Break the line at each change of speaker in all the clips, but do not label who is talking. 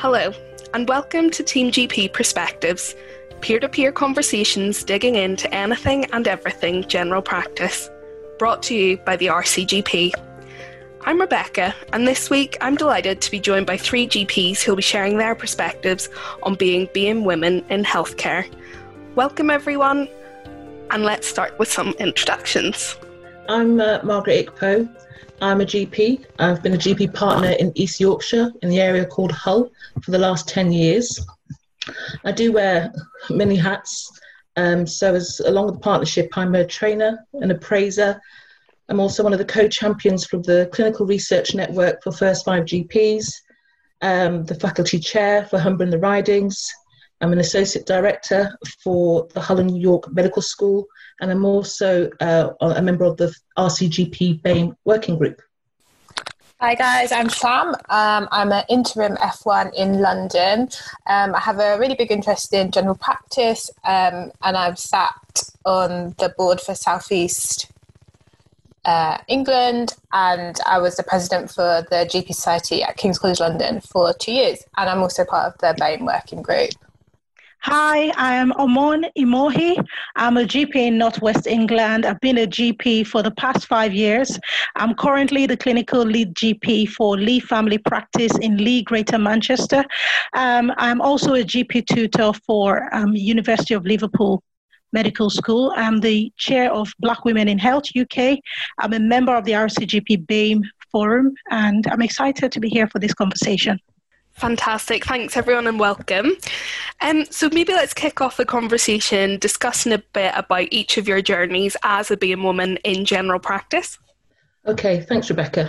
Hello, and welcome to Team GP Perspectives, peer-to-peer conversations digging into anything and everything general practice, brought to you by the RCGP. I'm Rebecca, and this week I'm delighted to be joined by three GPs who'll be sharing their perspectives on being BAME women in healthcare. Welcome everyone, and let's start with some introductions.
I'm Margaret Ikpo. I'm a GP. I've been a GP partner in East Yorkshire in the area called Hull for the last 10 years. I do wear many hats. Along with the partnership, I'm a trainer, an appraiser. I'm also one of the co-champions from the Clinical Research Network for First 5 GPs, the faculty chair for Humber and the Ridings. I'm an associate director for the Hull and York Medical School, and I'm also a member of the RCGP BAME working group.
Hi guys, I'm Sam. I'm an interim F1 in London. I have a really big interest in general practice, and I've sat on the board for South East England, and I was the president for the GP Society at King's College London for 2 years, and I'm also part of the BAME working group.
Hi, I am Omon Imohi. I'm a GP in Northwest England. I've been a GP for the past 5 years. I'm currently the clinical lead GP for Lee Family Practice in Lee, Greater Manchester. I'm also a GP tutor for University of Liverpool Medical School. I'm the chair of Black Women in Health UK. I'm a member of the RCGP BAME Forum, and I'm excited to be here for this conversation.
Fantastic. Thanks, everyone, and welcome. So maybe let's kick off the conversation discussing a bit about each of your journeys as a BAME woman in general practice. Okay,
thanks, Rebecca.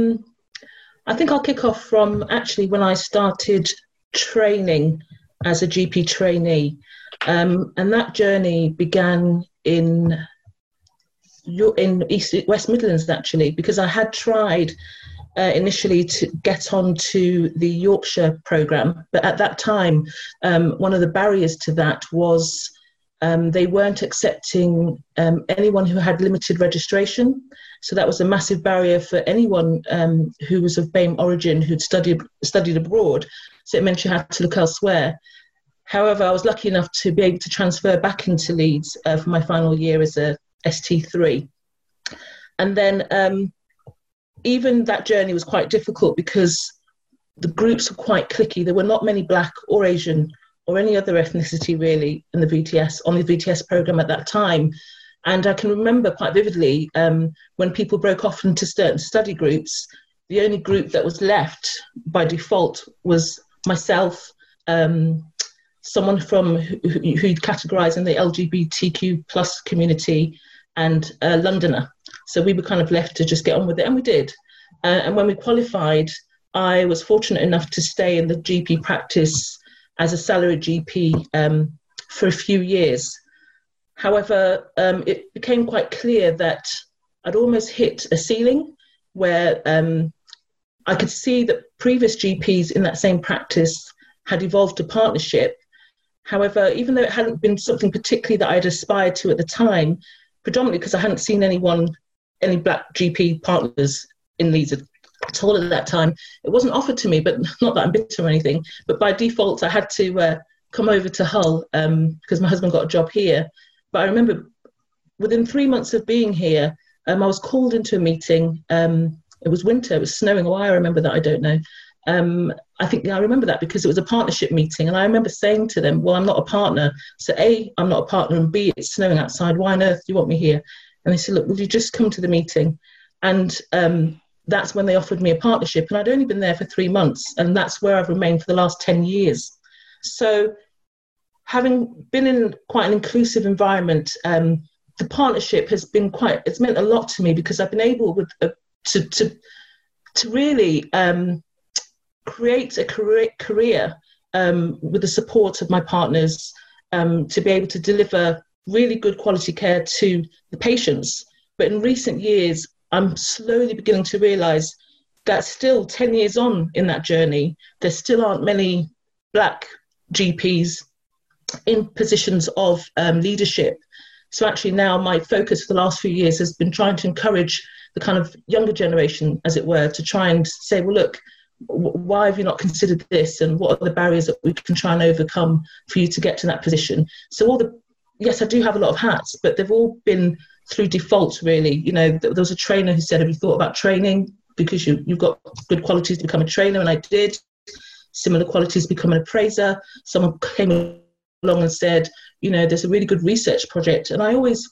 I think I'll kick off from actually when I started training as a GP trainee. And that journey began in West Midlands, actually, because I had tried initially to get onto the Yorkshire programme. But at that time, one of the barriers to that was they weren't accepting anyone who had limited registration. So that was a massive barrier for anyone who was of BAME origin who'd studied abroad. So it meant you had to look elsewhere. However, I was lucky enough to be able to transfer back into Leeds for my final year as a ST3. And then even that journey was quite difficult because the groups were quite cliquey. There were not many Black or Asian or any other ethnicity really in the VTS, on the VTS programme at that time. And I can remember quite vividly when people broke off into certain study groups, the only group that was left by default was myself, someone from who'd categorised in the LGBTQ plus community, and a Londoner. So we were kind of left to just get on with it, and we did. And when we qualified, I was fortunate enough to stay in the GP practice as a salaried GP for a few years. However, it became quite clear that I'd almost hit a ceiling where I could see that previous GPs in that same practice had evolved to partnership. However, even though it hadn't been something particularly that I'd aspired to at the time, predominantly because I hadn't seen any Black GP partners in Leeds at all at that time, it wasn't offered to me, but not that I'm bitter or anything, but by default I had to come over to Hull because my husband got a job here. But I remember within 3 months of being here, I was called into a meeting. It was winter, it was snowing. Why I remember that, I don't know. I remember that because it was a partnership meeting, and I remember saying to them, well, I'm not a partner. So A, I'm not a partner, and B, it's snowing outside. Why on earth do you want me here? And they said, look, will you just come to the meeting? And that's when they offered me a partnership, and I'd only been there for 3 months, and that's where I've remained for the last 10 years. So having been in quite an inclusive environment, the partnership has been it's meant a lot to me because I've been able to really create a career with the support of my partners to be able to deliver really good quality care to the patients. But in recent years, I'm slowly beginning to realise that still 10 years on in that journey, there still aren't many Black GPs in positions of leadership. So actually now my focus for the last few years has been trying to encourage the kind of younger generation, as it were, to try and say, well, look, why have you not considered this, and what are the barriers that we can try and overcome for you to get to that position? So yes, I do have a lot of hats, but they've all been through default, really. You know, there was a trainer who said, have you thought about training? Because you've got good qualities to become a trainer, and I did. Similar qualities to become an appraiser. Someone came along and said, you know, there's a really good research project. And I always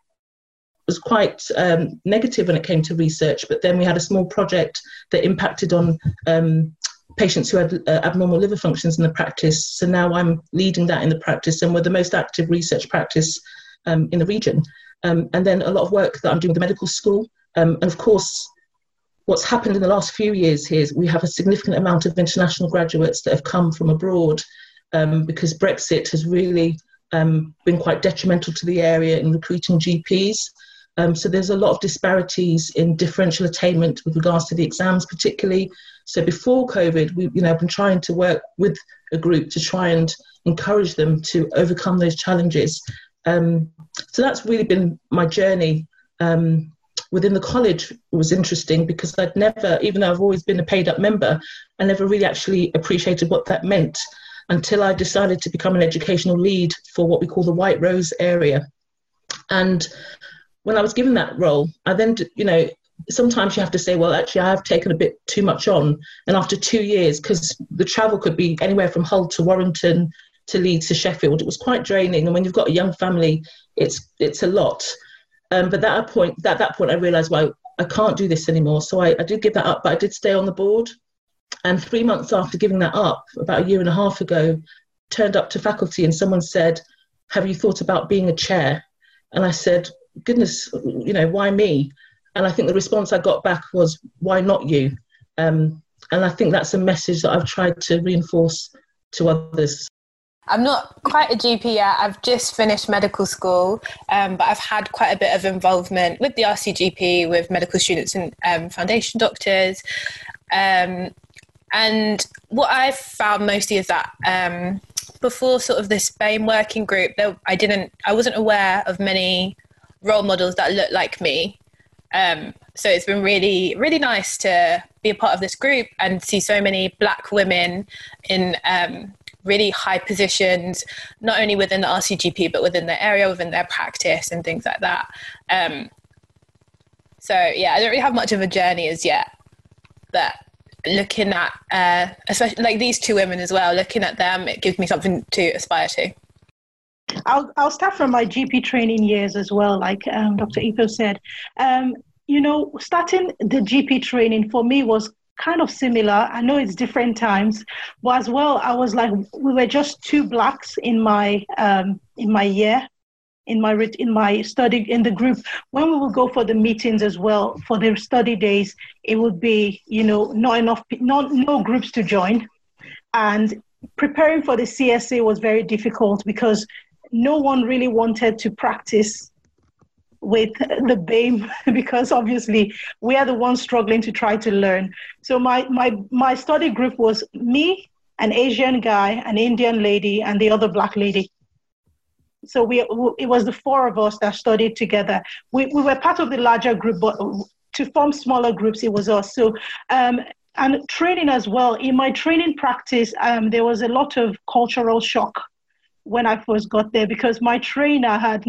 was quite negative when it came to research, but then we had a small project that impacted on patients who had abnormal liver functions in the practice. So now I'm leading that in the practice, and we're the most active research practice in the region. And then a lot of work that I'm doing with the medical school. And of course, what's happened in the last few years here is we have a significant amount of international graduates that have come from abroad because Brexit has really been quite detrimental to the area in recruiting GPs. So there's a lot of disparities in differential attainment with regards to the exams particularly. So before COVID, I've been trying to work with a group to try and encourage them to overcome those challenges. So that's really been my journey. Within the college, it was interesting because I'd never, even though I've always been a paid up member, I never really actually appreciated what that meant until I decided to become an educational lead for what we call the White Rose area. And when I was given that role, I then, sometimes you have to say, well, actually, I have taken a bit too much on. And after 2 years, because the travel could be anywhere from Hull to Warrington to Leeds to Sheffield, it was quite draining. And when you've got a young family, it's a lot. But at that point, I realised, well, I can't do this anymore. So I did give that up, but I did stay on the board. And 3 months after giving that up, about a year and a half ago, turned up to faculty and someone said, have you thought about being a chair? And I said, goodness, why me? And I think the response I got back was, why not you? And I think that's a message that I've tried to reinforce to others.
I'm not quite a GP yet. I've just finished medical school, but I've had quite a bit of involvement with the RCGP, with medical students and foundation doctors. And what I've found mostly is that before sort of this BAME working group, I wasn't aware of many role models that look like me. So it's been really, really nice to be a part of this group and see so many Black women in really high positions, not only within the RCGP, but within the area, within their practice and things like that. So yeah, I don't really have much of a journey as yet, but looking at, especially like these two women as well, looking at them, it gives me something to aspire to.
I'll start from my GP training years as well, like Dr. Ipo said. Starting the GP training for me was kind of similar. I know it's different times, but as well, I was like, we were just two Blacks in my year, in my study in the group. When we would go for the meetings as well, for the study days, it would be, no groups to join. And preparing for the CSA was very difficult because no one really wanted to practice with the BAME because obviously we are the ones struggling to try to learn. So my study group was me, an Asian guy, an Indian lady, and the other Black lady. So it was the four of us that studied together. We were part of the larger group, but to form smaller groups, it was us. So and training as well. In my training practice, there was a lot of cultural shock when I first got there because my trainer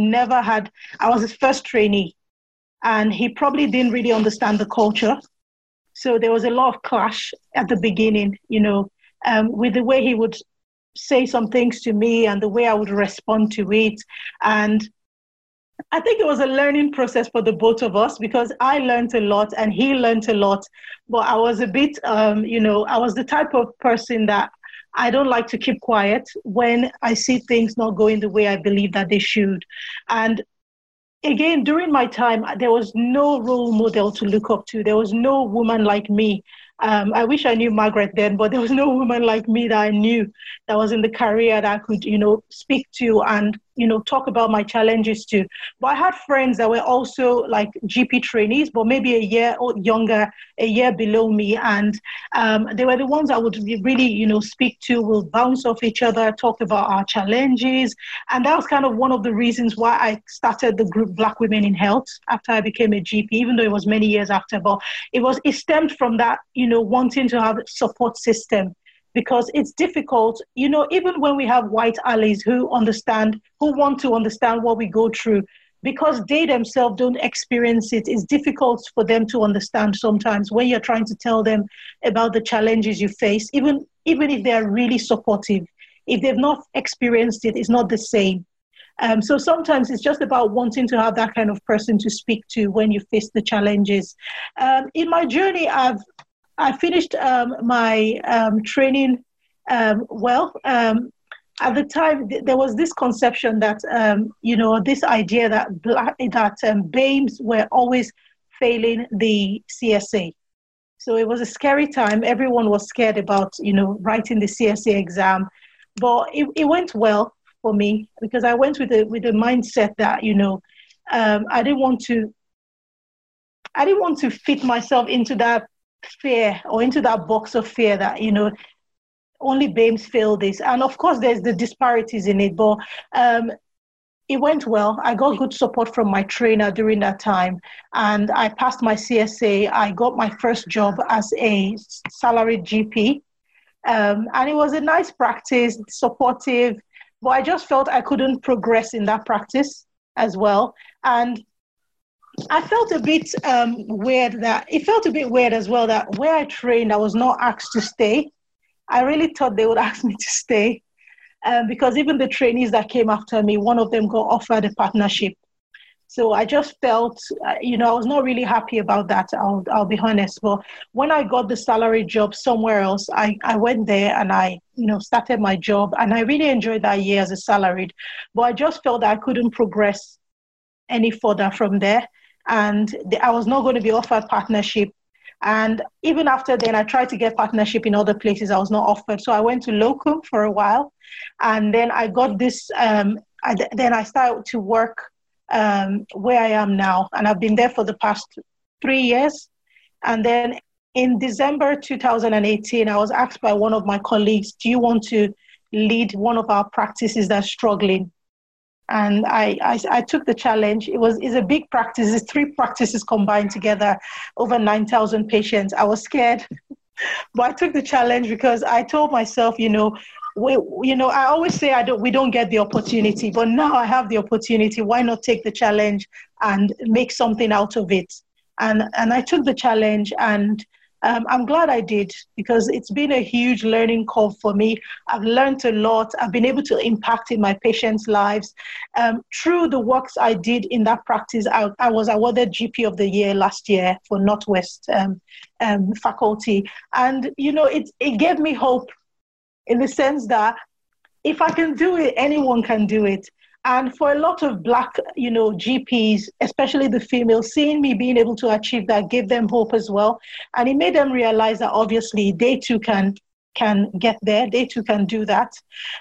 I was his first trainee, and he probably didn't really understand the culture. So there was a lot of clash at the beginning, with the way he would say some things to me and the way I would respond to it. And I think it was a learning process for the both of us because I learned a lot and he learned a lot. But I was a bit, I was the type of person that I don't like to keep quiet when I see things not going the way I believe that they should. And again, during my time, there was no role model to look up to. There was no woman like me. I wish I knew Margaret then, but there was no woman like me that I knew that was in the career that I could, speak to and, talk about my challenges to. But I had friends that were also like GP trainees, but maybe a year or younger, a year below me. And they were the ones I would really, speak to. We'll bounce off each other, talk about our challenges. And that was kind of one of the reasons why I started the group Black Women in Health after I became a GP, even though it was many years after. But it stemmed from that, wanting to have a support system, because it's difficult, even when we have white allies who want to understand what we go through, because they themselves don't experience it, it's difficult for them to understand sometimes when you're trying to tell them about the challenges you face, even if they're really supportive. If they've not experienced it, it's not the same. So sometimes it's just about wanting to have that kind of person to speak to when you face the challenges. In my journey, I finished my training well. At the time, there was this conception that, this idea that BAMEs were always failing the CSA. So it was a scary time. Everyone was scared about, writing the CSA exam. But it went well for me, because I went with the mindset that, I didn't want to fit myself into that fear, or into that box of fear that, only BAMEs fail this. And of course, there's the disparities in it, but it went well. I got good support from my trainer during that time, and I passed my CSA. I got my first job as a salaried GP, and it was a nice practice, supportive, but I just felt I couldn't progress in that practice as well. And I felt a bit weird as well that where I trained, I was not asked to stay. I really thought they would ask me to stay, because even the trainees that came after me, one of them got offered a partnership. So I just felt, I was not really happy about that. I'll be honest. But when I got the salary job somewhere else, I went there and I, started my job, and I really enjoyed that year as a salaried. But I just felt that I couldn't progress any further from there, and I was not going to be offered partnership. And even after then, I tried to get partnership in other places. I was not offered. So I went to locum for a while. And then I got this, then I started to work where I am now. And I've been there for the past 3 years. And then in December 2018, I was asked by one of my colleagues, do you want to lead one of our practices that's struggling? And I took the challenge. It's a big practice. It's 3 practices combined together, over 9,000 patients. I was scared, but I took the challenge because I told myself, I always say we don't get the opportunity, but now I have the opportunity. Why not take the challenge and make something out of it? And I took the challenge, and I'm glad I did, because it's been a huge learning curve for me. I've learned a lot. I've been able to impact in my patients' lives. Through the works I did in that practice, I was awarded GP of the Year last year for Northwest faculty. And, it gave me hope in the sense that if I can do it, anyone can do it. And for a lot of Black, GPs, especially the females, seeing me being able to achieve that gave them hope as well. And it made them realize that obviously they too can get there. They too can do that.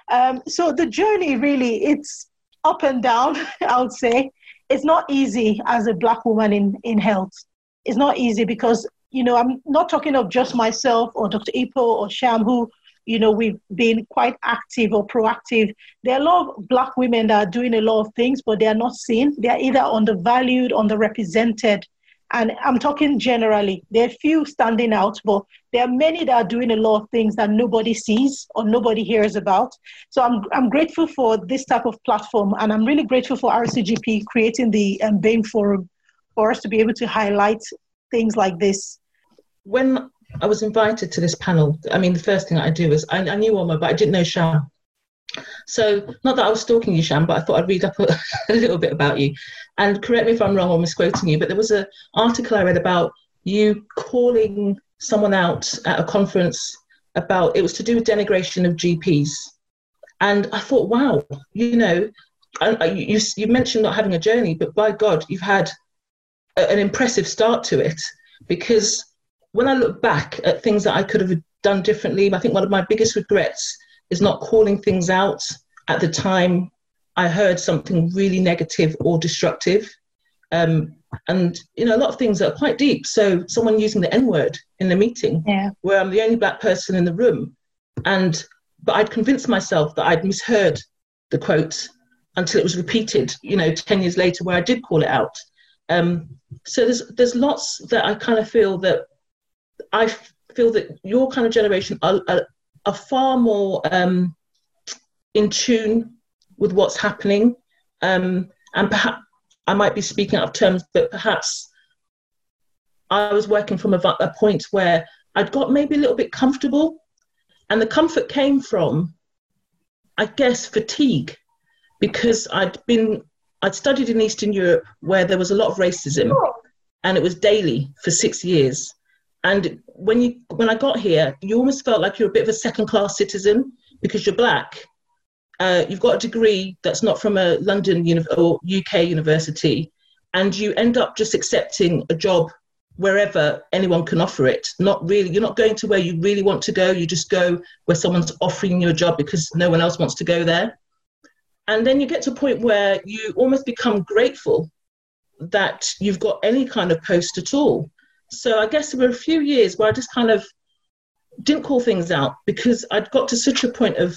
So the journey really, it's up and down, I would say. It's not easy as a Black woman in health. It's not easy because, I'm not talking of just myself or Dr. Ipo or Sham, who we've been quite active or proactive. There are a lot of Black women that are doing a lot of things, but they are not seen. They are either undervalued, underrepresented. And I'm talking generally. There are few standing out, but there are many that are doing a lot of things that nobody sees or nobody hears about. So I'm grateful for this type of platform, and I'm really grateful for RCGP creating the BAME Forum for us to be able to highlight things like this.
When I was invited to this panel, the first thing I do is I knew Omar, but I didn't know Sham. So not that I was stalking you, Sham, but I thought I'd read up a little bit about you. And correct me if I'm wrong or misquoting you, but there was an article I read about you calling someone out at a conference about, it was to do with denigration of GPs. And I thought, wow, you mentioned not having a journey, but by God, you've had an impressive start to it, because when I look back at things that I could have done differently, I think one of my biggest regrets is not calling things out at the time I heard something really negative or destructive. And, a lot of things that are quite deep. So someone using the N-word in the meeting, where I'm the only Black person in the room. But I'd convinced myself that I'd misheard the quote until it was repeated, 10 years later, where I did call it out. So there's lots that I kind of feel that I feel that your kind of generation are far more in tune with what's happening. And perhaps I might be speaking out of terms, but perhaps I was working from a point where I'd got maybe a little bit comfortable. And the comfort came from, I guess, fatigue, because I'd studied in Eastern Europe where there was a lot of racism, and it was daily for 6 years. And when I got here, you almost felt like you're a bit of a second-class citizen because you're black. You've got a degree that's not from a London or UK university, and you end up just accepting a job wherever anyone can offer it. You're not going to where you really want to go. You just go where someone's offering you a job because no one else wants to go there. And then you get to a point where you almost become grateful that you've got any kind of post at all. So I guess there were a few years where I just kind of didn't call things out because I'd got to such a point of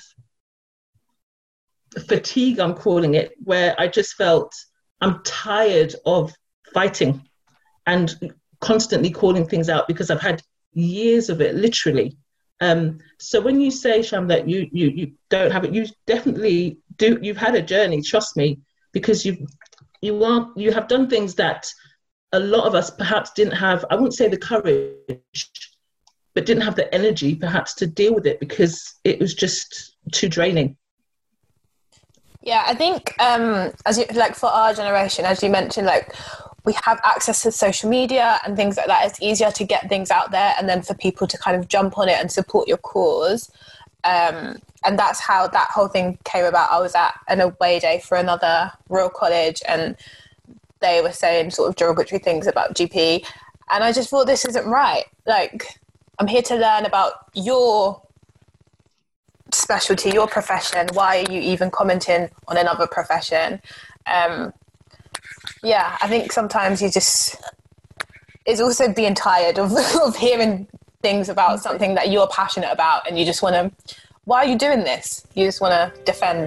fatigue, I'm calling it, where I just felt I'm tired of fighting and constantly calling things out because I've had years of it, literally. So when you say, Sham, that you don't have it, you definitely do. You've had a journey, trust me, because you have done things that a lot of us perhaps didn't have. I wouldn't say the courage, but didn't have the energy perhaps to deal with it because it was just too draining.
Yeah, I think for our generation, as you mentioned, we have access to social media and things like that. It's easier to get things out there and then for people to kind of jump on it and support your cause. And that's how that whole thing came about. I was at an away day for another Royal College and they were saying sort of derogatory things about GP. And I just thought, this isn't right. I'm here to learn about your specialty, your profession. Why are you even commenting on another profession? Yeah, I think sometimes it's also being tired of hearing things about something that you're passionate about and you just want to, why are you doing this? You just want to defend.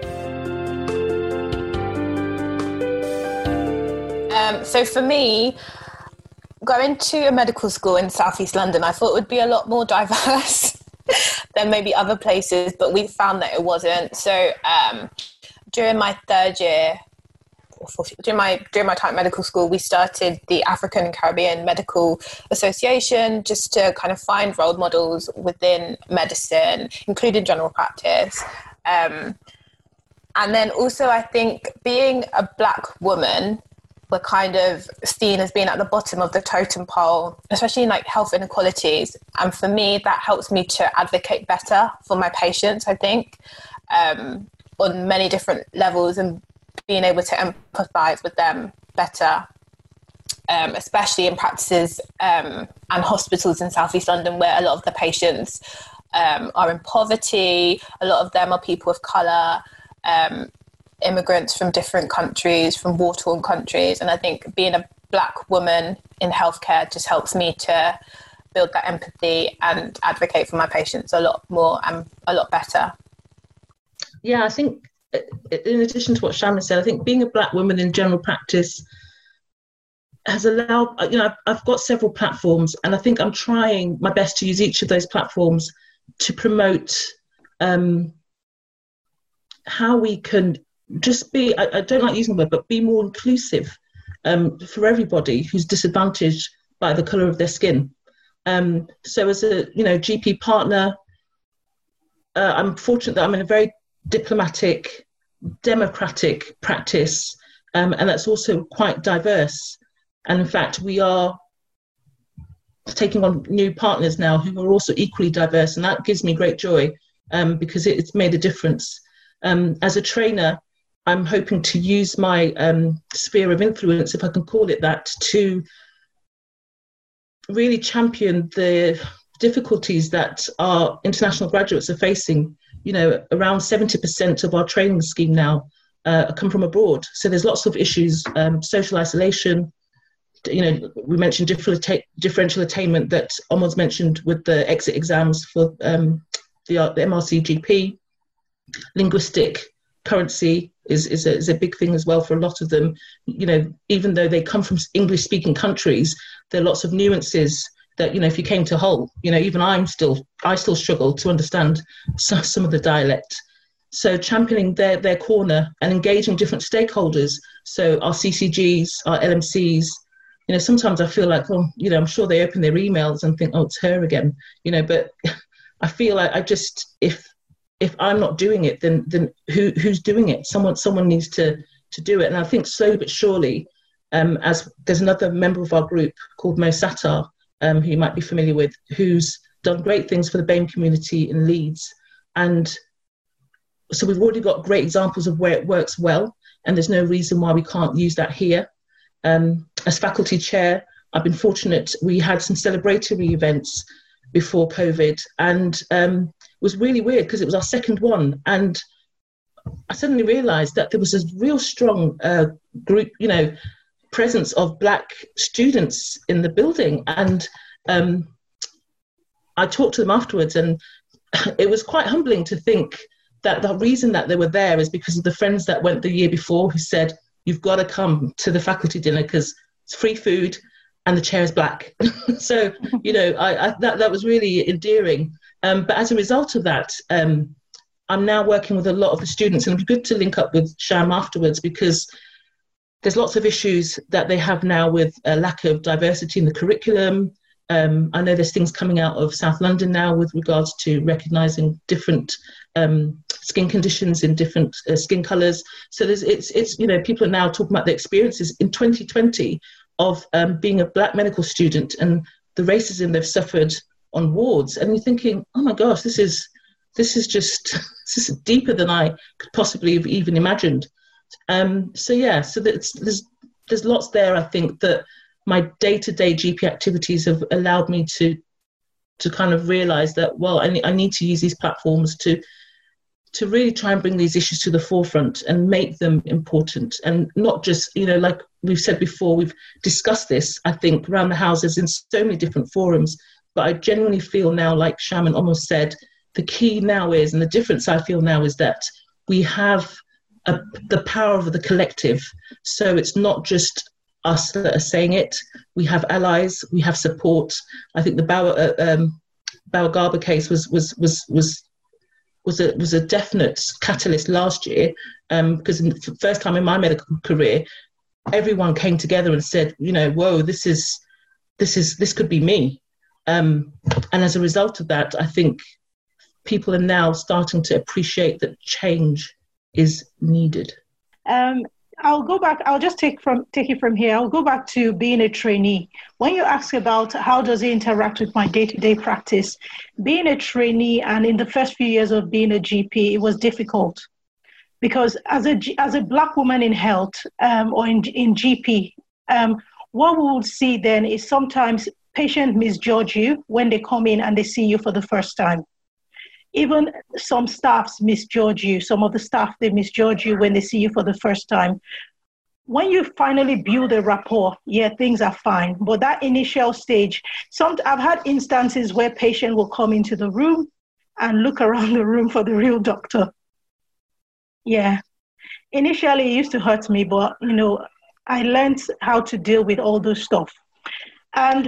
So for me, going to a medical school in South East London, I thought it would be a lot more diverse than maybe other places, but we found that it wasn't. So during my third year, during my time at medical school, we started the African and Caribbean Medical Association just to kind of find role models within medicine, including general practice. And then also I think being a Black woman, we're kind of seen as being at the bottom of the totem pole, especially in health inequalities. And for me, that helps me to advocate better for my patients, I think, on many different levels, and being able to empathise with them better, especially in practices and hospitals in South East London where a lot of the patients are in poverty, a lot of them are people of colour, immigrants from different countries, from war-torn countries. And I think being a Black woman in healthcare just helps me to build that empathy and advocate for my patients a lot more and a lot better.
Yeah, I think in addition to what Sham said, I think being a Black woman in general practice has allowed, I've got several platforms, and I think I'm trying my best to use each of those platforms to promote how we can just be, I don't like using the word, but be more inclusive for everybody who's disadvantaged by the colour of their skin. So as a GP partner, I'm fortunate that I'm in a very diplomatic, democratic practice, and that's also quite diverse. And in fact, we are taking on new partners now who are also equally diverse, and that gives me great joy because it's made a difference. As a trainer, I'm hoping to use my sphere of influence, if I can call it that, to really champion the difficulties that our international graduates are facing. Around 70% of our training scheme now come from abroad. So there's lots of issues, social isolation. We mentioned differential attainment that Omar's mentioned with the exit exams for the MRCGP. Linguistic currency is a big thing as well for a lot of them. Even though they come from English-speaking countries, there are lots of nuances that, if you came to Hull, even I still struggle to understand some of the dialect. So championing their corner and engaging different stakeholders. So our CCGs, our LMCs, sometimes I feel like, I'm sure they open their emails and think, oh, it's her again, but I feel like if I'm not doing it, then who's doing it? Someone needs to do it. And I think slowly but surely, as there's another member of our group called Mo Sattar, who you might be familiar with, who's done great things for the BAME community in Leeds. And so we've already got great examples of where it works well, and there's no reason why we can't use that here. As faculty chair, I've been fortunate. We had some celebratory events before COVID, and it was really weird because it was our second one. And I suddenly realised that there was a real strong group, presence of Black students in the building. And I talked to them afterwards, and it was quite humbling to think that the reason that they were there is because of the friends that went the year before who said, you've got to come to the faculty dinner because it's free food and the chair is black. So, that was really endearing. But as a result of that, I'm now working with a lot of the students, and it'd be good to link up with Sham afterwards, because there's lots of issues that they have now with a lack of diversity in the curriculum. I know there's things coming out of South London now with regards to recognising different skin conditions in different skin colours. So it's people are now talking about their experiences in 2020 of being a Black medical student and the racism they've suffered on wards. And you're thinking, oh my gosh, this is deeper than I could possibly have even imagined. So there's lots there, I think, that my day-to-day GP activities have allowed me to kind of realise that, well, I need to use these platforms to really try and bring these issues to the forefront and make them important, and not just, like we've said before, we've discussed this, I think, around the houses in so many different forums, but I genuinely feel now, like Shaman almost said, the key now is, and the difference I feel now is that we have the power of the collective. So it's not just us that are saying it. We have allies, we have support. I think the Bauer Garber case was a definite catalyst last year, because in the first time in my medical career, everyone came together and said, whoa, this could be me. And as a result of that, I think people are now starting to appreciate that change is needed.
I'll go back. I'll just take it from here. I'll go back to being a trainee. When you ask about how does it interact with my day-to-day practice, being a trainee and in the first few years of being a GP, it was difficult because as a Black woman in health or in GP, what we would see then is sometimes patients misjudge you when they come in and they see you for the first time. Even some staffs misjudge you. Some of the staff, they misjudge you when they see you for the first time. When you finally build a rapport, things are fine. But that initial stage, I've had instances where patients will come into the room and look around the room for the real doctor. Yeah. Initially, it used to hurt me, but, I learned how to deal with all those stuff. And,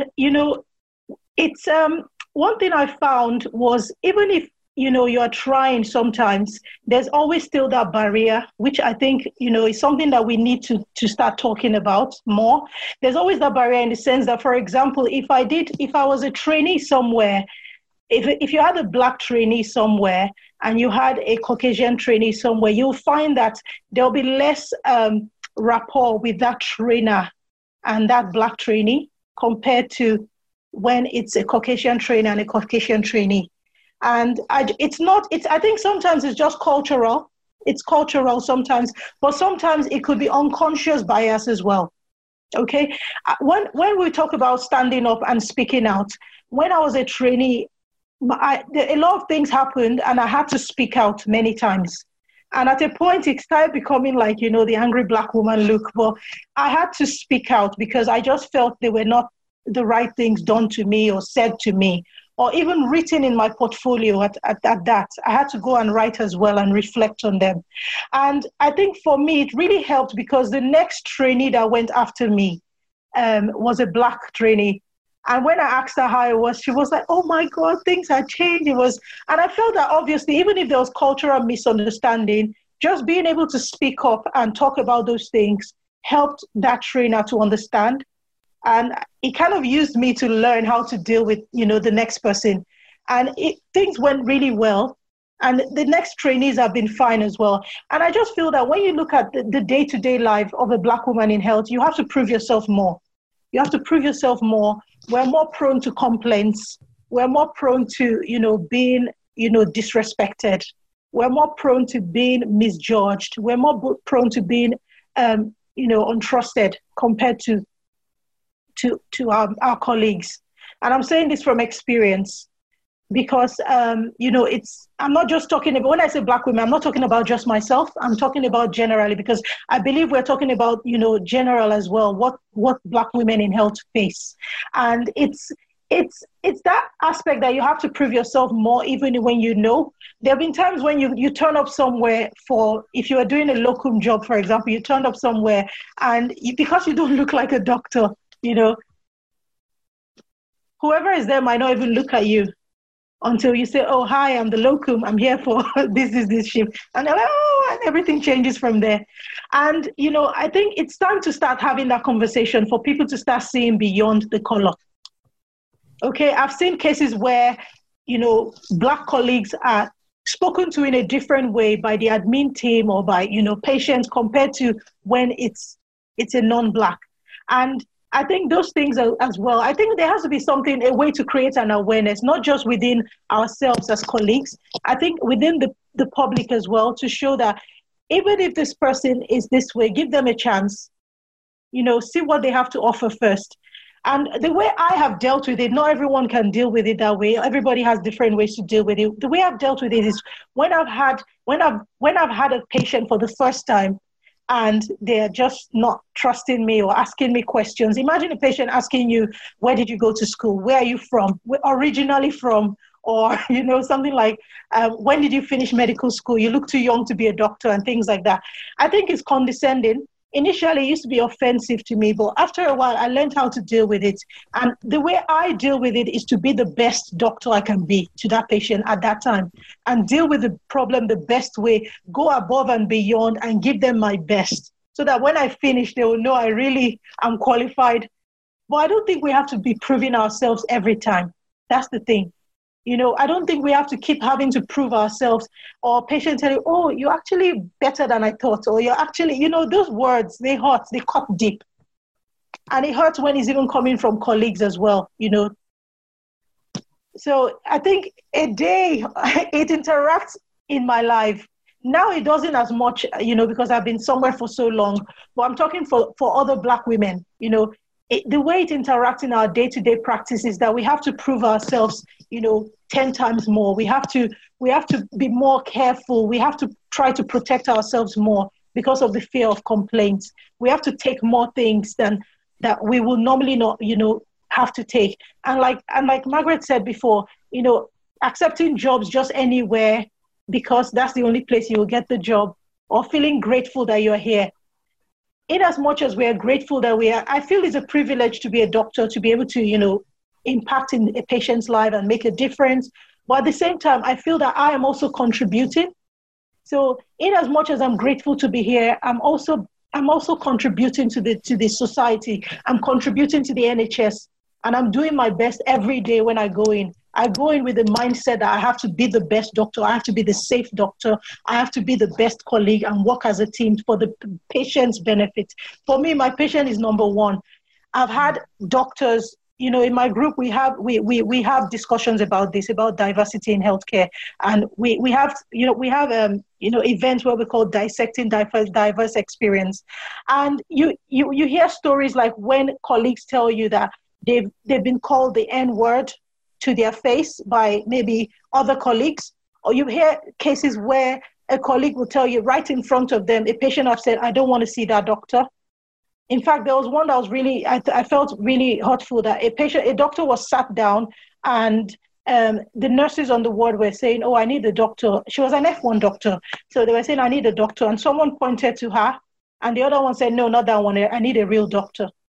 it's one thing I found was even if, you're trying sometimes, there's always still that barrier, which I think, is something that we need to start talking about more. There's always that barrier in the sense that, for example, if I was a trainee somewhere, if you had a Black trainee somewhere and you had a Caucasian trainee somewhere, you'll find that there'll be less rapport with that trainer and that Black trainee compared to when it's a Caucasian trainer and a Caucasian trainee. And I think sometimes it's just cultural. It's cultural sometimes, but sometimes it could be unconscious bias as well. Okay. When we talk about standing up and speaking out, when I was a trainee, a lot of things happened and I had to speak out many times. And at a point, it started becoming like, the angry Black woman look, but I had to speak out because I just felt they were not the right things done to me or said to me, or even written in my portfolio at that. I had to go and write as well and reflect on them. And I think for me, it really helped because the next trainee that went after me was a Black trainee. And when I asked her how it was, she was like, oh my God, things had changed. And I felt that obviously, even if there was cultural misunderstanding, just being able to speak up and talk about those things helped that trainer to understand. And it kind of used me to learn how to deal with, the next person. And things went really well. And the next trainees have been fine as well. And I just feel that when you look at the day-to-day life of a Black woman in health, you have to prove yourself more. You have to prove yourself more. We're more prone to complaints. We're more prone to, being, disrespected. We're more prone to being misjudged. We're more prone to being, untrusted compared to our colleagues. And I'm saying this from experience because, I'm not just talking about, when I say Black women, I'm not talking about just myself. I'm talking about generally, because I believe we're talking about, general as well, what Black women in health face. And it's that aspect that you have to prove yourself more, even when there have been times when you turn up somewhere if you are doing a locum job, for example, you turned up somewhere and because you don't look like a doctor, whoever is there might not even look at you until you say, oh, hi, I'm the locum, I'm here for this shift. And they're like, oh, and everything changes from there. And, I think it's time to start having that conversation for people to start seeing beyond the color. Okay, I've seen cases where, Black colleagues are spoken to in a different way by the admin team or by, patients compared to when it's a non-Black. And I think those things as well. I think there has to be a way to create an awareness, not just within ourselves as colleagues. I think within the public as well, to show that even if this person is this way, give them a chance, see what they have to offer first. And the way I have dealt with it, not everyone can deal with it that way. Everybody has different ways to deal with it. The way I've dealt with it is when I've had a patient for the first time, and they're just not trusting me or asking me questions. Imagine a patient asking you, where did you go to school? Where are you from? Originally from? Or, something like, when did you finish medical school? You look too young to be a doctor and things like that. I think it's condescending. Initially, it used to be offensive to me, but after a while, I learned how to deal with it. And the way I deal with it is to be the best doctor I can be to that patient at that time and deal with the problem the best way, go above and beyond and give them my best so that when I finish, they will know I really am qualified. But I don't think we have to be proving ourselves every time. That's the thing. I don't think we have to keep having to prove ourselves or patients tell you, oh, you're actually better than I thought. Or you're actually, those words, they hurt, they cut deep. And it hurts when it's even coming from colleagues as well, So I think a day, it interacts in my life. Now it doesn't as much, because I've been somewhere for so long. But I'm talking for other Black women, the way it interacts in our day-to-day practice is that we have to prove ourselves, 10 times more. We have to be more careful. We have to try to protect ourselves more because of the fear of complaints. We have to take more things than that we will normally not, have to take. And like Margaret said before, accepting jobs just anywhere because that's the only place you will get the job, or feeling grateful that you're here. In as much as we are grateful that I feel it's a privilege to be a doctor, to be able to, impact in a patient's life and make a difference. But at the same time, I feel that I am also contributing. So in as much as I'm grateful to be here, I'm also contributing to the society. I'm contributing to the NHS, and I'm doing my best every day when I go in. I go in with the mindset that I have to be the best doctor. I have to be the safe doctor. I have to be the best colleague and work as a team for the patient's benefit. For me, my patient is number one. I've had doctors, in my group, we have discussions about this, about diversity in healthcare. And we have events where we call dissecting diverse experience. And you hear stories like when colleagues tell you that they've been called the N-word to their face by maybe other colleagues, or you hear cases where a colleague will tell you right in front of them, a patient have said, I don't want to see that doctor. In fact, there was one that was really, I felt really hurtful, that a doctor was sat down and the nurses on the ward were saying, oh, I need a doctor. She was an F1 doctor. So they were saying, I need a doctor. And someone pointed to her and the other one said, no, not that one. I need a real doctor.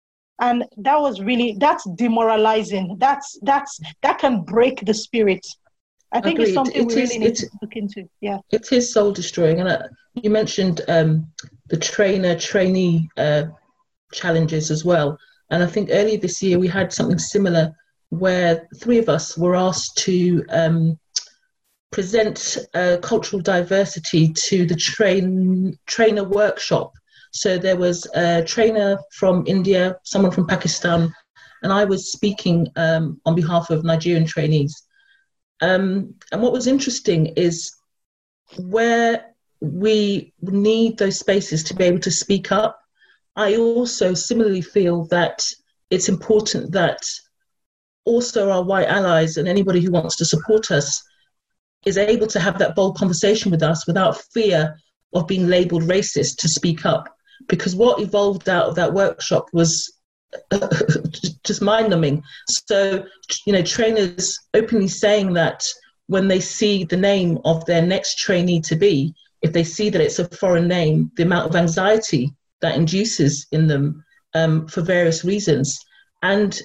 And that's demoralizing. That can break the spirit. I think
Agreed.
it's something we really need to look into. Yeah.
It is soul destroying. And you mentioned the trainer-trainee challenges as well. And I think earlier this year we had something similar where 3 of us were asked to present cultural diversity to the trainer workshop. So there was a trainer from India, someone from Pakistan, and I was speaking on behalf of Nigerian trainees. And what was interesting is where we need those spaces to be able to speak up, I also similarly feel that it's important that also our white allies and anybody who wants to support us is able to have that bold conversation with us without fear of being labelled racist to speak up. Because what evolved out of that workshop was just mind-numbing. So, trainers openly saying that when they see the name of their next trainee to be, if they see that it's a foreign name, the amount of anxiety that induces in them for various reasons. And,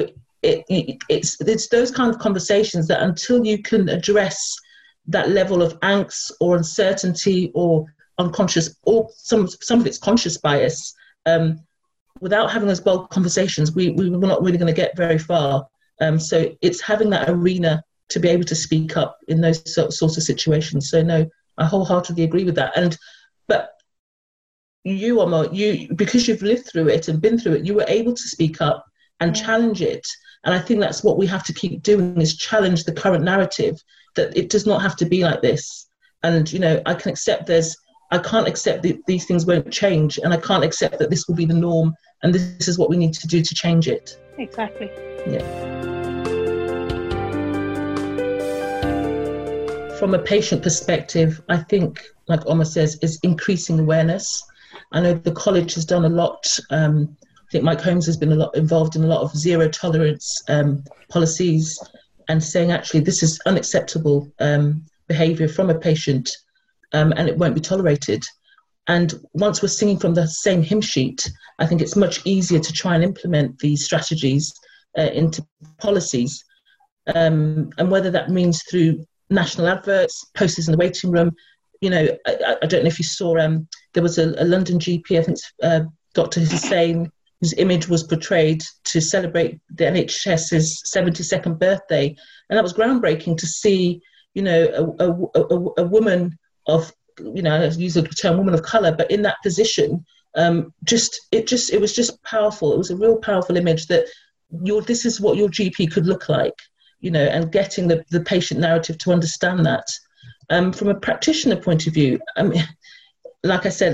it's those kind of conversations that until you can address that level of angst or uncertainty or unconscious, or some of it's conscious bias, without having those bold conversations, we're not really going to get very far. So it's having that arena to be able to speak up in those sorts of situations. So no, I wholeheartedly agree with that. But you, Omar, because you've lived through it and been through it, you were able to speak up and challenge it. And I think that's what we have to keep doing, is challenge the current narrative that it does not have to be like this. And, I can't accept that these things won't change, and I can't accept that this will be the norm, and this is what we need to do to change it.
Exactly.
Yeah. From a patient perspective, I think, like Omar says, is increasing awareness. I know the college has done a lot. I think Mike Holmes has been involved in a lot of zero tolerance policies, and saying actually this is unacceptable behaviour from a patient, and it won't be tolerated. And once we're singing from the same hymn sheet, I think it's much easier to try and implement these strategies into policies. And whether that means through national adverts, posters in the waiting room. I don't know if you saw, there was a London GP, I think it's Dr. Hussain, whose image was portrayed to celebrate the NHS's 72nd birthday. And that was groundbreaking to see, a woman of, I use the term woman of colour, but in that position, it was just powerful. It was a real powerful image that this is what your GP could look like, and getting the patient narrative to understand that. From a practitioner point of view, like I said,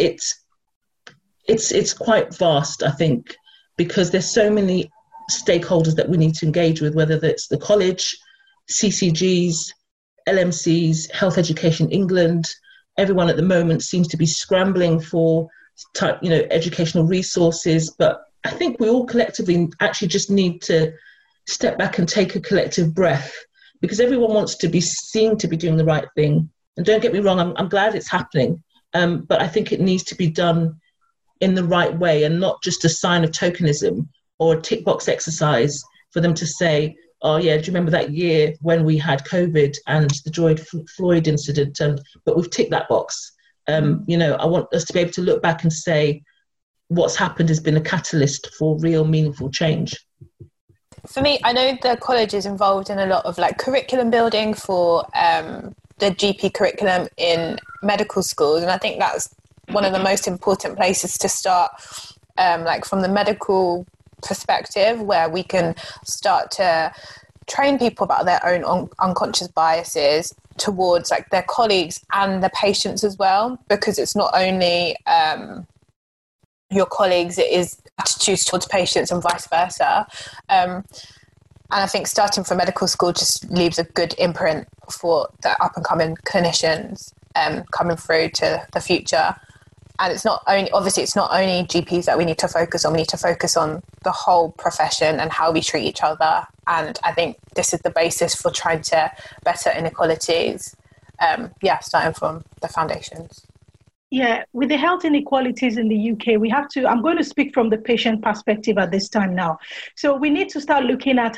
it's quite vast, I think, because there's so many stakeholders that we need to engage with, whether that's the college, CCGs, LMCs, Health Education England. Everyone at the moment seems to be scrambling for educational resources, but I think we all collectively actually just need to step back and take a collective breath, because everyone wants to be seen to be doing the right thing. And don't get me wrong, I'm glad it's happening, but I think it needs to be done in the right way, and not just a sign of tokenism or a tick box exercise for them to say, oh yeah, do you remember that year when we had COVID and the George Floyd incident? But we've ticked that box. I want us to be able to look back and say what's happened has been a catalyst for real meaningful change.
For me, I know the college is involved in a lot of curriculum building for the GP curriculum in medical schools, and I think that's one of the most important places to start, from the medical perspective, where we can start to train people about their own unconscious biases towards their colleagues and the patients as well, because it's not only your colleagues, it is attitudes towards patients and vice versa. And I think starting from medical school just leaves a good imprint for the up and coming clinicians coming through to the future. And it's not only GPs that we need to focus on. We need to focus on the whole profession and how we treat each other. And I think this is the basis for trying to better inequalities, starting from the foundations.
Yeah, with the health inequalities in the UK, we have to, I'm going to speak from the patient perspective at this time now. So we need to start looking at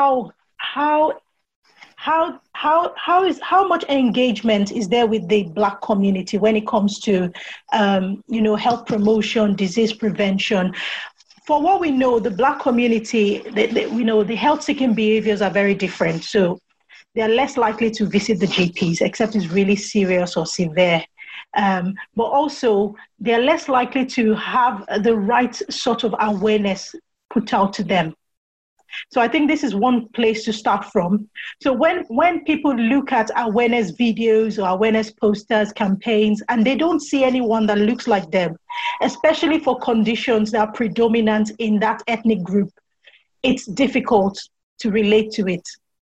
how much engagement is there with the Black community when it comes to, health promotion, disease prevention. For what we know, the Black community, the health-seeking behaviors are very different. So they're less likely to visit the GPs, except it's really serious or severe. But also, they're less likely to have the right sort of awareness put out to them. So I think this is one place to start from. So when people look at awareness videos or awareness posters, campaigns, and they don't see anyone that looks like them, especially for conditions that are predominant in that ethnic group, it's difficult to relate to it.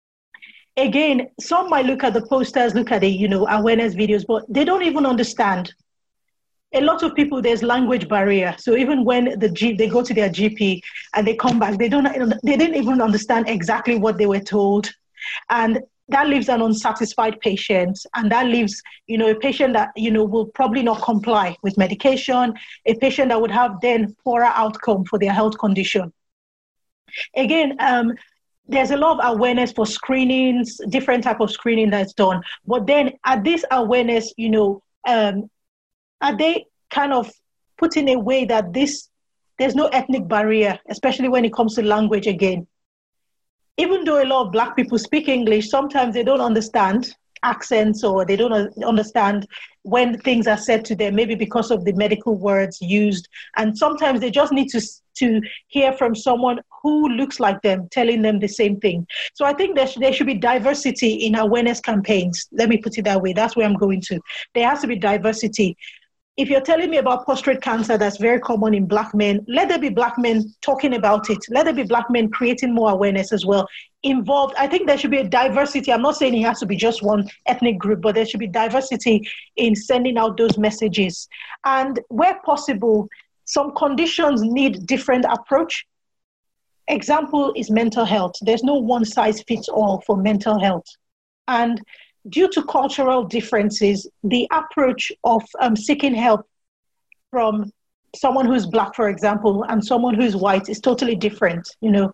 Again, some might look at the posters, look at the awareness videos, but they don't even understand. A lot of people, there's language barrier. So even when they go to their GP and they come back, they didn't even understand exactly what they were told. And that leaves an unsatisfied patient. And that leaves, a patient that, will probably not comply with medication, a patient that would have then poorer outcome for their health condition. Again, there's a lot of awareness for screenings, different type of screening that's done. But then at this awareness, are they kind of put in a way that there's no ethnic barrier, especially when it comes to language again? Even though a lot of Black people speak English, sometimes they don't understand accents or they don't understand when things are said to them, maybe because of the medical words used. And sometimes they just need to hear from someone who looks like them, telling them the same thing. So I think there should be diversity in awareness campaigns. Let me put it that way. That's where I'm going to. There has to be diversity. If you're telling me about prostate cancer that's very common in Black men, let there be Black men talking about it. Let there be Black men creating more awareness as well. Involved, I think there should be a diversity. I'm not saying it has to be just one ethnic group, but there should be diversity in sending out those messages. And where possible, some conditions need different approach. Example is mental health. There's no one size fits all for mental health. And due to cultural differences, the approach of seeking help from someone who's Black, for example, and someone who's white is totally different.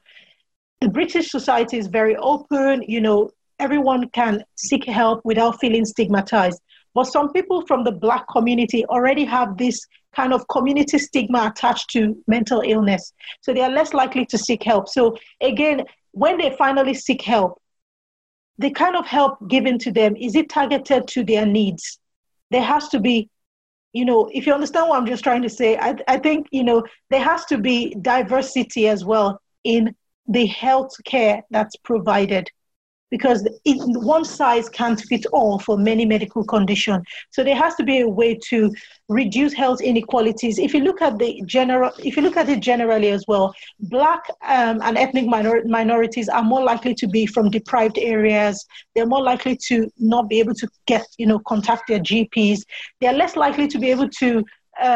The British society is very open. Everyone can seek help without feeling stigmatized. But some people from the Black community already have this kind of community stigma attached to mental illness. So they are less likely to seek help. So again, when they finally seek help, the kind of help given to them, is it targeted to their needs? There has to be, if you understand what I'm just trying to say, I think, there has to be diversity as well in the health care that's provided, because one size can't fit all for many medical conditions. So there has to be a way to reduce health inequalities. If you look at it generally as well, Black and ethnic minorities are more likely to be from deprived areas. They're more likely to not be able to get, contact their GPs. They're less likely to be able to,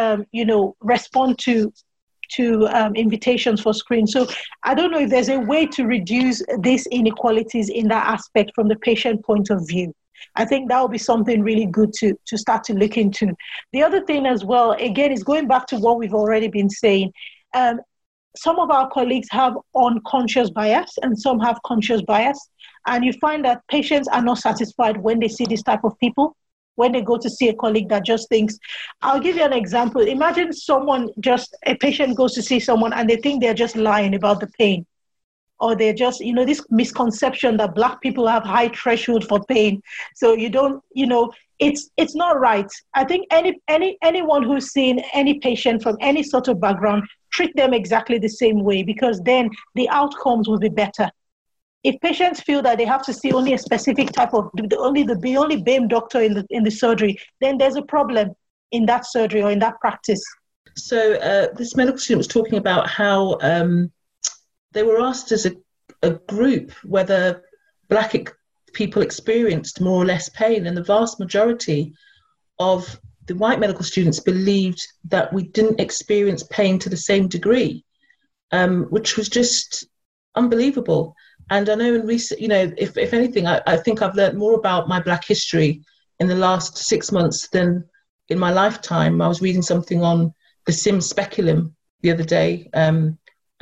respond to invitations for screen. So I don't know if there's a way to reduce these inequalities in that aspect from the patient point of view. I think that would be something really good to start to look into. The other thing as well, again, is going back to what we've already been saying. Some of our colleagues have unconscious bias and some have conscious bias. And you find that patients are not satisfied when they see this type of people, when they go to see a colleague that just thinks, I'll give you an example. Imagine a patient goes to see someone and they think they're just lying about the pain. Or they're just, this misconception that Black people have high threshold for pain. So you don't, it's not right. I think anyone who's seen any patient from any sort of background, treat them exactly the same way, because then the outcomes will be better. If patients feel that they have to see only a specific type of, the only BAME doctor in the surgery, then there's a problem in that surgery or in that practice.
So this medical student was talking about how they were asked as a group whether Black people experienced more or less pain, and the vast majority of the white medical students believed that we didn't experience pain to the same degree, which was just unbelievable. And I know in recent, if anything, I think I've learned more about my Black history in the last 6 months than in my lifetime. I was reading something on the sim speculum the other day, and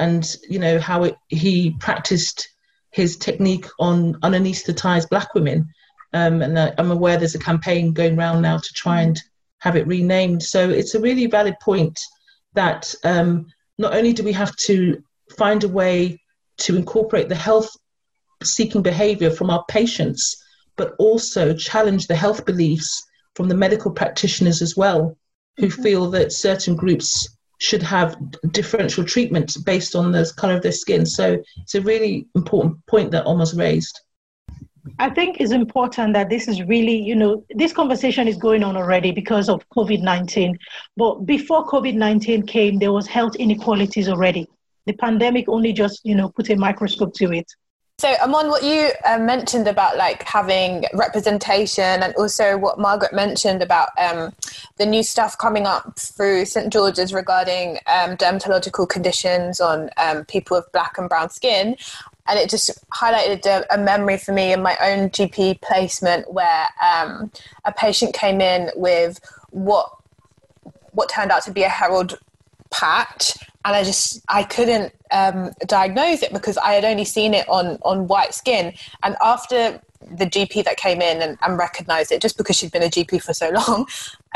how he practiced his technique on unanesthetised black women. And I'm aware there's a campaign going around now to try and have it renamed. So it's a really valid point that not only do we have to find a way to incorporate the health-seeking behaviour from our patients, but also challenge the health beliefs from the medical practitioners as well, who feel that certain groups should have differential treatment based on the colour of their skin. So it's a really important point that Omar's raised.
I think it's important that this is really, this conversation is going on already because of COVID-19. But before COVID-19 came, there was health inequalities already. The pandemic only just, put a microscope to it.
So, Amon, what you mentioned about having representation, and also what Margaret mentioned about the new stuff coming up through St George's regarding dermatological conditions on people with black and brown skin. And it just highlighted a memory for me in my own GP placement where a patient came in with what turned out to be a Herald patch. And I couldn't diagnose it because I had only seen it on white skin. And after the GP that came in and recognised it, just because she'd been a GP for so long,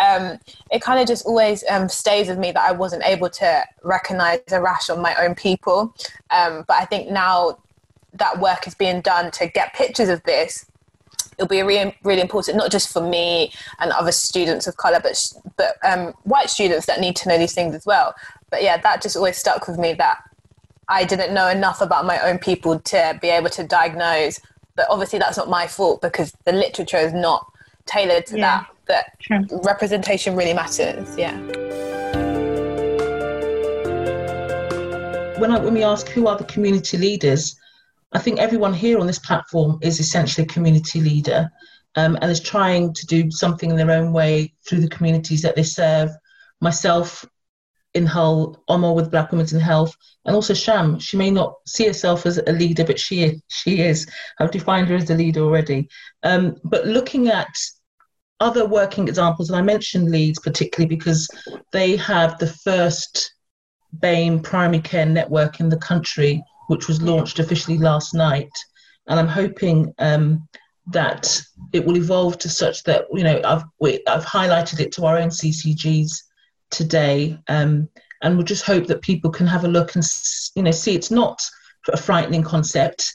it kind of just always stays with me that I wasn't able to recognise a rash on my own people. But I think now that work is being done to get pictures of this, it'll be really, really important, not just for me and other students of colour, but white students that need to know these things as well. But yeah, that just always stuck with me, that I didn't know enough about my own people to be able to diagnose. But obviously that's not my fault because the literature is not tailored to that. But sure, representation really matters, yeah.
When we ask who are the community leaders, I think everyone here on this platform is essentially a community leader and is trying to do something in their own way through the communities that they serve. Myself in Hull, Omar with Black Women in Health, and also Sham. She may not see herself as a leader, but she is. I've defined her as a leader already. But looking at other working examples, and I mentioned Leeds particularly because they have the first BAME primary care network in the country, which was launched officially last night. And I'm hoping that it will evolve to such that, I've highlighted it to our own CCGs today. And we'll just hope that people can have a look and, see it's not a frightening concept.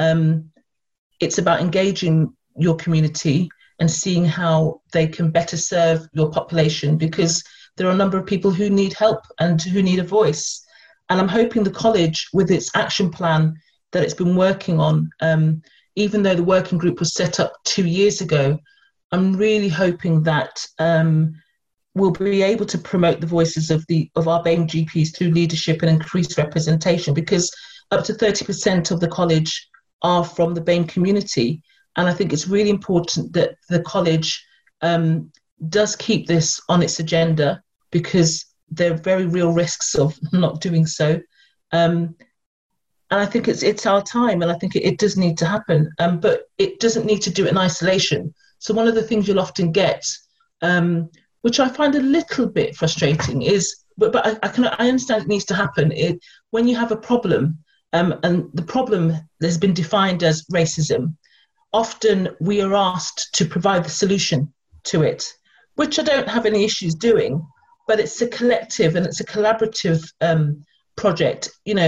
It's about engaging your community and seeing how they can better serve your population, because there are a number of people who need help and who need a voice. And I'm hoping the college, with its action plan that it's been working on, even though the working group was set up 2 years ago, I'm really hoping that we'll be able to promote the voices of our BAME GPs through leadership and increased representation, because up to 30% of the college are from the BAME community. And I think it's really important that the college does keep this on its agenda, because there are very real risks of not doing so. And I think it's our time, and I think it does need to happen, but it doesn't need to do it in isolation. So one of the things you'll often get, which I find a little bit frustrating, is, but I understand it needs to happen, when you have a problem, and the problem has been defined as racism, often we are asked to provide the solution to it, which I don't have any issues doing. But it's a collective and it's a collaborative project.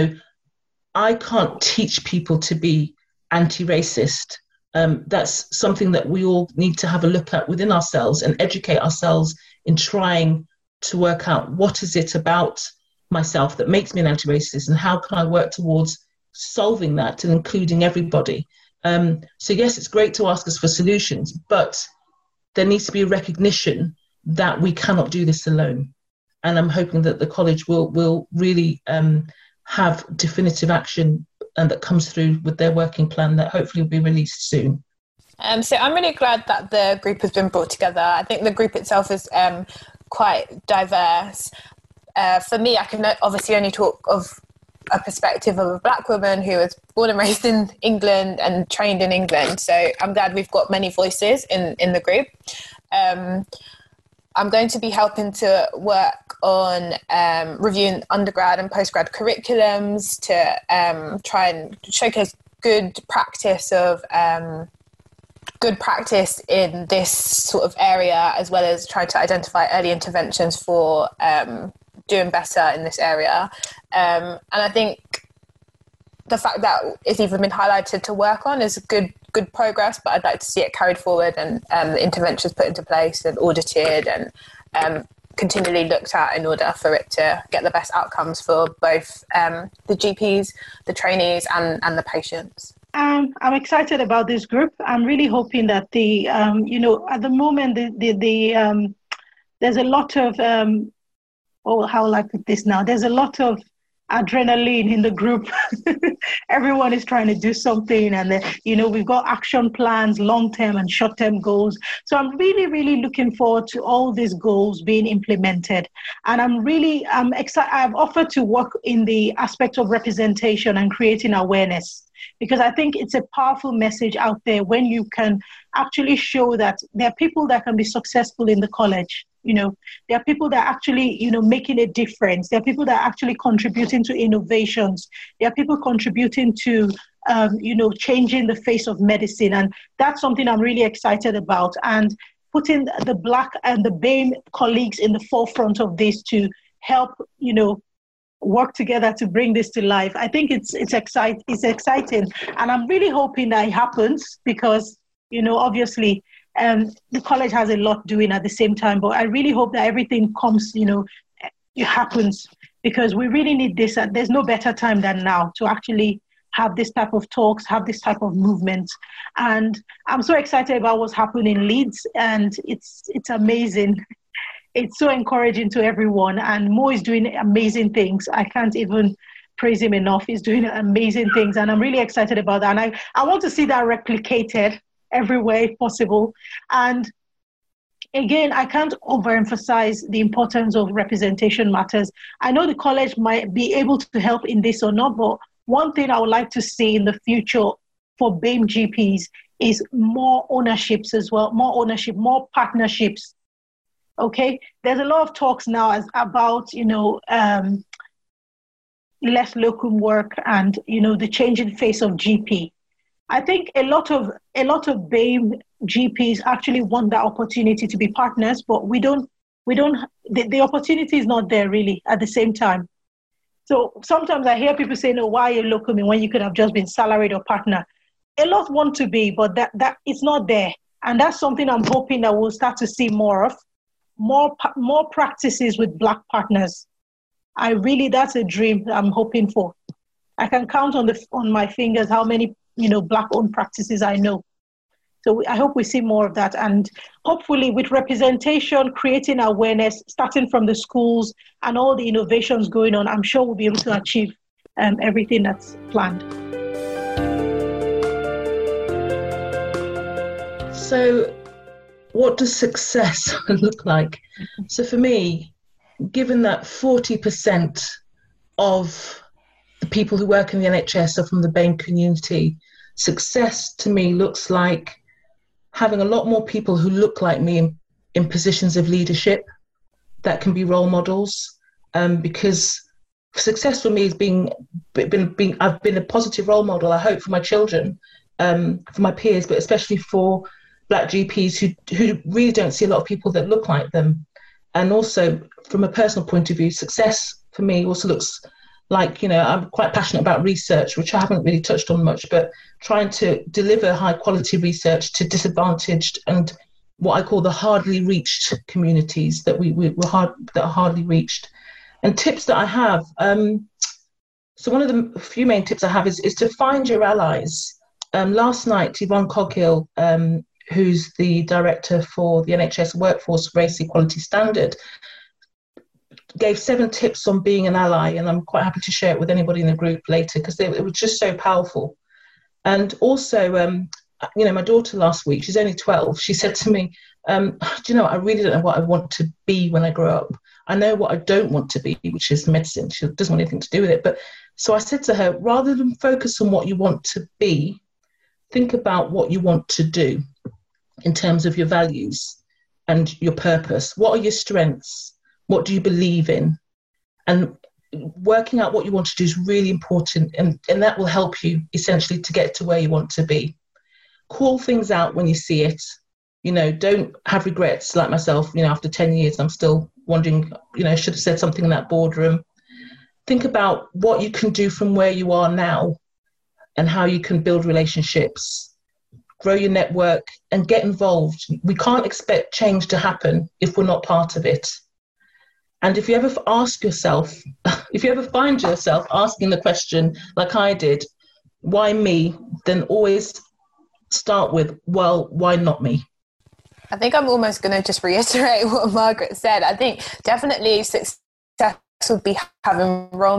I can't teach people to be anti-racist. That's something that we all need to have a look at within ourselves and educate ourselves in trying to work out what is it about myself that makes me an anti-racist, and how can I work towards solving that and including everybody. So yes, it's great to ask us for solutions, but there needs to be a recognition that we cannot do this alone. And I'm hoping that the college will really have definitive action and that comes through with their working plan that hopefully will be released soon.
So I'm really glad that the group has been brought together. I think the group itself is quite diverse. For me, I can obviously only talk of a perspective of a Black woman who was born and raised in England and trained in England. So I'm glad we've got many voices in the group. I'm going to be helping to work on reviewing undergrad and postgrad curriculums to try and showcase good practice in this sort of area, as well as try to identify early interventions for doing better in this area. And I think the fact that it's even been highlighted to work on is good progress, but I'd like to see it carried forward and the interventions put into place and audited and continually looked at in order for it to get the best outcomes for both the GPs, the trainees and the patients.
I'm excited about this group. I'm really hoping that at the moment, there's a lot of, how will I put this now? There's a lot of adrenaline in the group. Everyone is trying to do something, and we've got action plans, long-term and short-term goals. So I'm really, really looking forward to all these goals being implemented. And I'm excited. I've offered to work in the aspect of representation and creating awareness, because I think it's a powerful message out there when you can actually show that there are people that can be successful in the college. There are people that are actually, making a difference. There are people that are actually contributing to innovations. There are people contributing to, changing the face of medicine. And that's something I'm really excited about. And putting the Black and the BAME colleagues in the forefront of this to help, work together to bring this to life. I think it's exciting. And I'm really hoping that it happens because, obviously, the college has a lot doing at the same time, but I really hope that everything comes, it happens, because we really need this. There's no better time than now to actually have this type of talks, have this type of movement. And I'm so excited about what's happening in Leeds, and it's amazing. It's so encouraging to everyone, and Mo is doing amazing things. I can't even praise him enough. He's doing amazing things, and I'm really excited about that. And I want to see that replicated everywhere if possible. And again, I can't overemphasize the importance of representation matters. I know the college might be able to help in this or not, but one thing I would like to see in the future for BAME GPs is more ownerships as well, more partnerships. Okay, there's a lot of talks now about, less locum work and, the changing face of GP. I think a lot of BAME GPs actually want that opportunity to be partners, but the opportunity is not there really at the same time. So sometimes I hear people saying, "Oh, why are you locuming when you could have just been salaried or partner?" A lot want to be, but that it's not there. And that's something I'm hoping that we'll start to see more of, more practices with Black partners. That's a dream that I'm hoping for. I can count on my fingers how many Black-owned practices I know. So I hope we see more of that. And hopefully with representation, creating awareness, starting from the schools and all the innovations going on, I'm sure we'll be able to achieve everything that's planned.
So what does success look like? So for me, given that 40% of the people who work in the NHS are from the BAME community, success to me looks like having a lot more people who look like me in positions of leadership that can be role models. Because success for me is I've been a positive role model, I hope, for my children, for my peers, but especially for Black GPs who really don't see a lot of people that look like them. And also from a personal point of view, success for me also looks like, I'm quite passionate about research, which I haven't really touched on much, but trying to deliver high quality research to disadvantaged and what I call the hardly reached communities that that are hardly reached. And tips that I have, so one of the few main tips I have is to find your allies. Last night, Yvonne Coghill, who's the director for the NHS Workforce Race Equality Standard, gave 7 tips on being an ally, and I'm quite happy to share it with anybody in the group later because it was just so powerful. And also, my daughter last week, she's only 12, she said to me, I really don't know what I want to be when I grow up. I know what I don't want to be, which is medicine. She doesn't want anything to do with it. But so I said to her, rather than focus on what you want to be, think about what you want to do in terms of your values. and your purpose. What are your strengths? What do you believe in? And working out what you want to do is really important, and that will help you essentially to get to where you want to be. Call things out when you see it. Don't have regrets like myself. After 10 years, I'm still wondering, I should have said something in that boardroom. Think about what you can do from where you are now and how you can build relationships, grow your network, and get involved. We can't expect change to happen if we're not part of it. And if you ever find yourself asking the question, like I did, why me? Then always start with, well, why not me?
I think I'm almost going to just reiterate what Margaret said. I think definitely success would be having role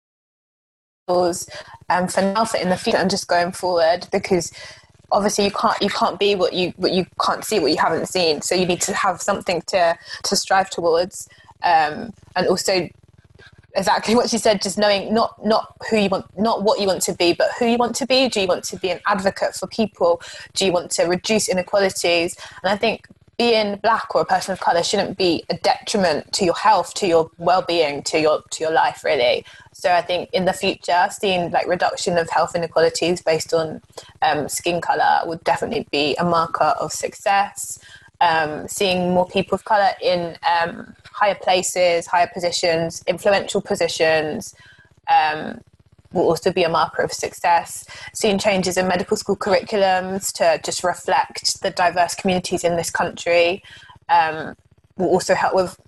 models for now, for in the future, and just going forward, because obviously you can't be what you can't see, what you haven't seen. So you need to have something to strive towards, and also exactly what she said, just knowing not who you want, not what you want to be, but who you want to be. Do you want to be an advocate for people? Do you want to reduce inequalities? And I think being Black or a person of colour shouldn't be a detriment to your health, to your well-being, to your life, really. So I think in the future, seeing like reduction of health inequalities based on skin colour would definitely be a marker of success. Seeing more people of colour in higher places, higher positions, influential positions, will also be a marker of success. Seeing changes in medical school curriculums to just reflect the diverse communities in this country will also help with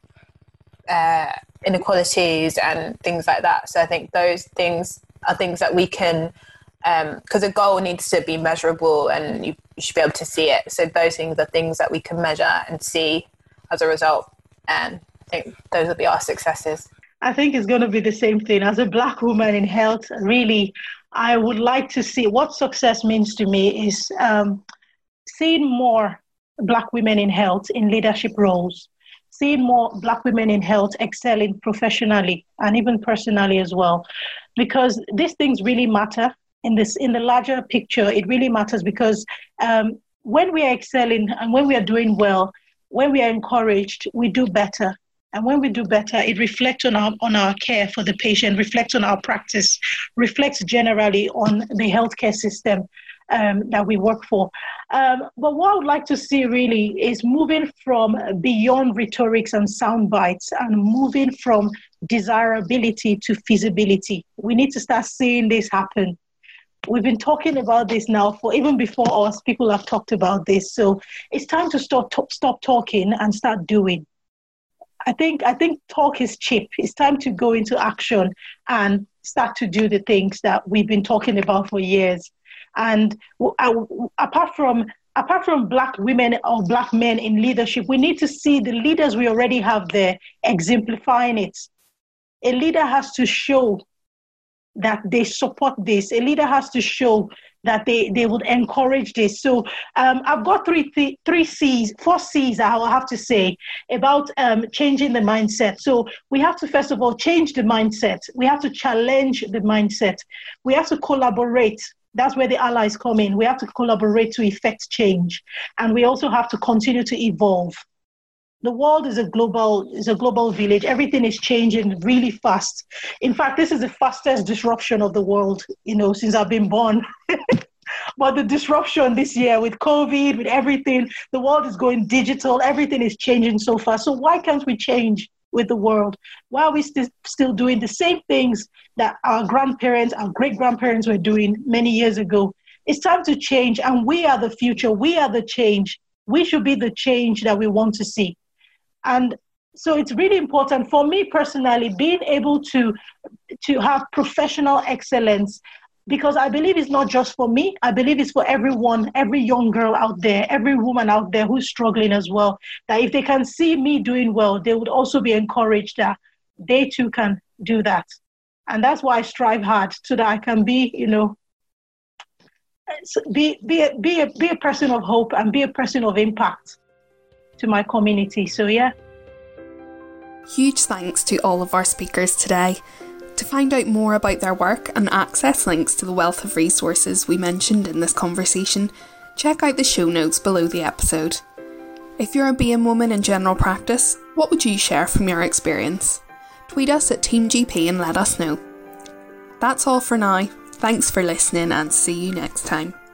inequalities and things like that. So I think those things are things that we can, because a goal needs to be measurable and you should be able to see it. So those things are things that we can measure and see as a result. And I think those will be our successes.
I think it's going to be the same thing. As a Black woman in health, really, I would like to see what success means to me is seeing more Black women in health in leadership roles, seeing more Black women in health excelling professionally and even personally as well, because these things really matter. In the larger picture, it really matters because when we are excelling and when we are doing well, when we are encouraged, we do better. And when we do better, it reflects on our care for the patient, reflects on our practice, reflects generally on the healthcare system that we work for. But what I would like to see really is moving from beyond rhetorics and sound bites and moving from desirability to feasibility. We need to start seeing this happen. We've been talking about this now for even before us, people have talked about this. So it's time to stop talking and start doing. I think talk is cheap. It's time to go into action and start to do the things that we've been talking about for years. And apart from Black women or Black men in leadership, we need to see the leaders we already have there exemplifying it. A leader has to show that they support this. A leader has to show that they would encourage this. So I've got four C's, I will have to say, about changing the mindset. So we have to, first of all, change the mindset. We have to challenge the mindset. We have to collaborate. That's where the allies come in. We have to collaborate to effect change. And we also have to continue to evolve. The world is a global village. Everything is changing really fast. In fact, this is the fastest disruption of the world, since I've been born. But the disruption this year with COVID, with everything, the world is going digital. Everything is changing so fast. So why can't we change with the world? Why are we still doing the same things that our grandparents, our great-grandparents were doing many years ago? It's time to change, and we are the future. We are the change. We should be the change that we want to see. And so it's really important for me personally, being able to have professional excellence, because I believe it's not just for me. I believe it's for everyone, every young girl out there, every woman out there who's struggling as well, that if they can see me doing well, they would also be encouraged that they too can do that. And that's why I strive hard so that I can be, be a person of hope and be a person of impact to my community. So yeah.
Huge thanks to all of our speakers today. To find out more about their work and access links to the wealth of resources we mentioned in this conversation, check out the show notes below the episode. If you're a BM woman in general practice, what would you share from your experience? Tweet us at Team GP and let us know. That's all for now. Thanks for listening and see you next time.